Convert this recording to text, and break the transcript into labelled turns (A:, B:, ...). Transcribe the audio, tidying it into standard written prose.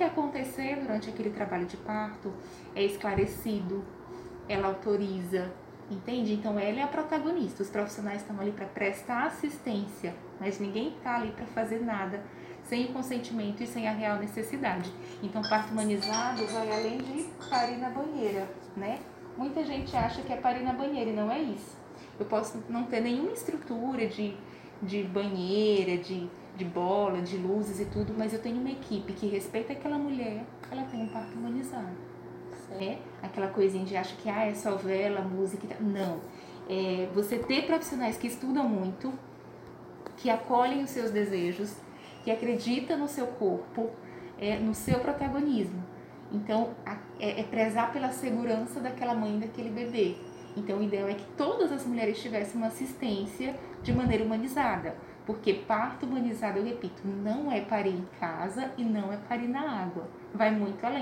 A: que acontecer durante aquele trabalho de parto é esclarecido, ela autoriza, entende? Então ela é a protagonista, os profissionais estão ali para prestar assistência, mas ninguém está ali para fazer nada sem o consentimento e sem a real necessidade. Então parto humanizado vai além de parir na banheira, né? Muita gente acha que é parir na banheira e não é isso. Eu posso não ter nenhuma estrutura de banheira, de bola, de luzes e tudo, mas eu tenho uma equipe que respeita aquela mulher, ela tem um parto humanizado. É aquela coisinha de acha que é só vela, música e tal. Não. É você ter profissionais que estudam muito, que acolhem os seus desejos, que acreditam no seu corpo, no seu protagonismo. Então, é prezar pela segurança daquela mãe, daquele bebê. Então, o ideal é que todas as mulheres tivessem uma assistência de maneira humanizada. Porque parto humanizado, eu repito, não é parir em casa e não é parir na água. Vai muito além.